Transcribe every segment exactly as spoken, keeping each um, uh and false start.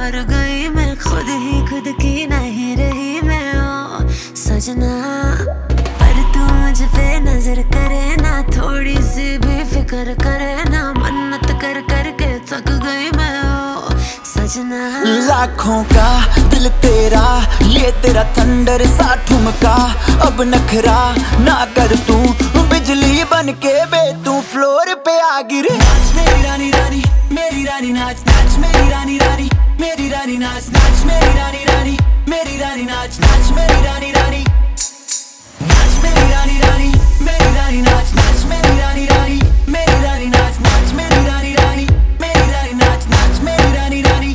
हार गई मैं, खुद ही खुद की नहीं रही मैं ओ सजना। पर तू मुझ पे नजर करे ना, थोड़ी सी भी फिक्र करे ना, मन्नत कर कर के थक गई मैं ओ सजना। लाखों का दिल तेरा, ये तेरा थंडर सा ठुमका, अब नखरा ना कर तू, बिजली बन के बे तू फ्लोर पे आ गिरे। नाच मेरी रानी रानी, मेरी रानी नाच नाच मेरी रानी रानी, मेरी रानी नाच नाच मेरी रानी रानी, मेरी रानी नाच नाच मेरी रानी रानी, नाच मेरी रानी रानी, मेरी रानी नाच नाच मेरी रानी रानी, मेरी रानी नाच नाच मेरी रानी रानी, मेरी रानी नाच नाच मेरी रानी रानी।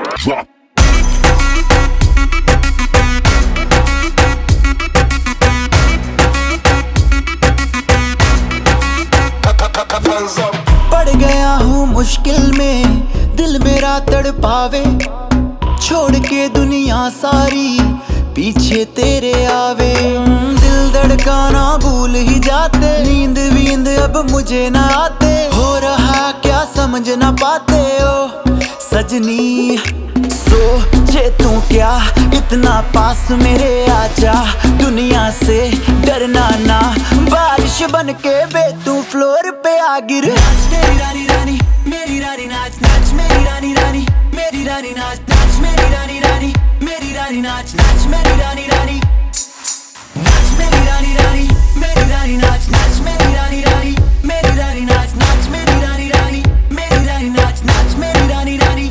पड़ गया हूँ मुश्किल में, दिल मेरा तड़पावे, छोड़ के दुनिया सारी पीछे तेरे आवे। दिल धड़काना भूल ही जाते, नींद वींद अब मुझे ना आते, हो रहा क्या समझ ना पाते ओ सजनी। सोचे तू क्या इतना पास मेरे आजा, दुनिया से डरना ना, बारिश बन के बे तू फ्लोर पे आ गिर। नाच मेरी रानी रानी, मेरी रानी नाच नाच मेरी रानी रानी, मेरी रानी नाच नाच मेरी रानी रानी, मेरी रानी नाच नाच मेरी रानी रानी, नाच मेरी रानी रानी, मेरी रानी नाच नाच मेरी रानी रानी, मेरी रानी नाच नाच मेरी रानी रानी, मेरी रानी नाच नाच मेरी रानी रानी।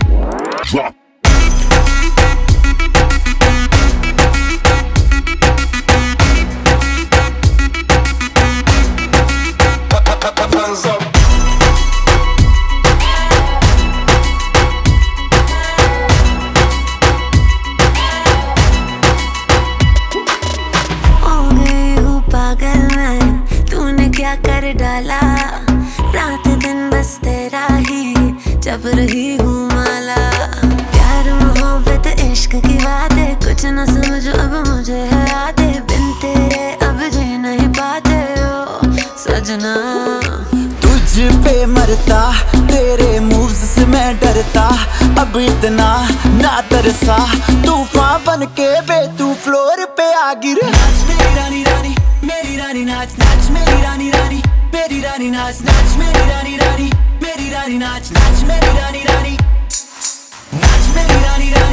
क्या कर डाला, रात दिन बस तेरा ही जब रही हूँ माला। प्यार मोहब्बत इश्क की बातें कुछ न समझो अब मुझे है आते, बिन तेरे अब जी नहीं पाते ओ सजना। तुझ पे मरता, तेरे मूव्स से मैं डरता, अब इतना ना तरसा, तूफान बन के बे तू फ्लोर पे आ गिर। नाच मेरी रानी रानी, मेरी रानी नाच नाच मेरी रानी रानी, मेरी रानी नाच नाच मेरी रानी रानी, मेरी रानी नाच नाच मेरी रानी रानी, नाच मेरी रानी रानी।